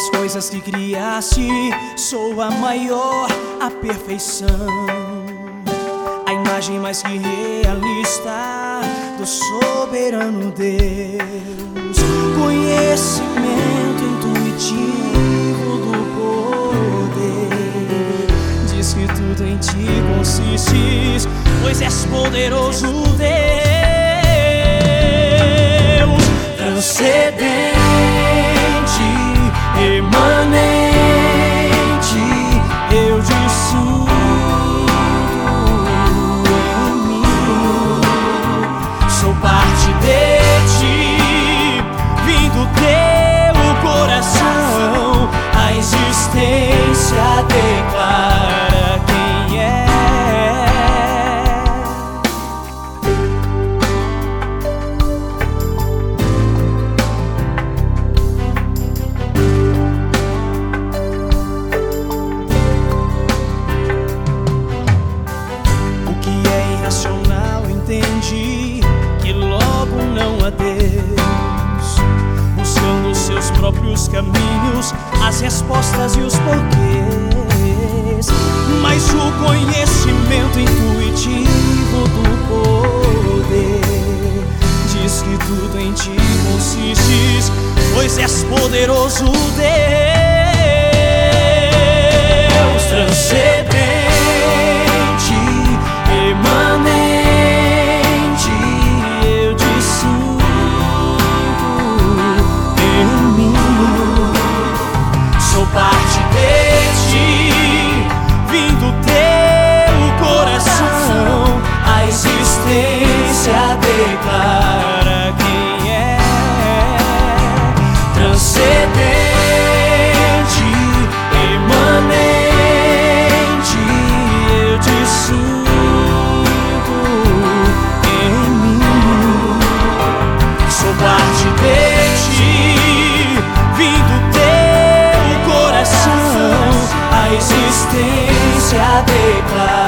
as coisas que criaste, sou a maior, a perfeição, a imagem mais que realista do soberano Deus. Conhecimento intuitivo do poder, diz que tudo em ti consiste, pois és poderoso Deus, transcendente, emanente, eu te sinto em mim, sou parte de ti, vim do teu coração, a existência declara quem é. Entendi que logo não há Deus, buscando os seus próprios caminhos, as respostas e os porquês. Mas o conhecimento intuitivo do poder diz que tudo em ti consiste, pois és poderoso Deus, transcendente, emanente, parte de ti, vim do teu coração, a existência declara quem é. Transcendente, emanente, eu te sinto em mim, sou parte de ti, vim do teu coração, a existência declara.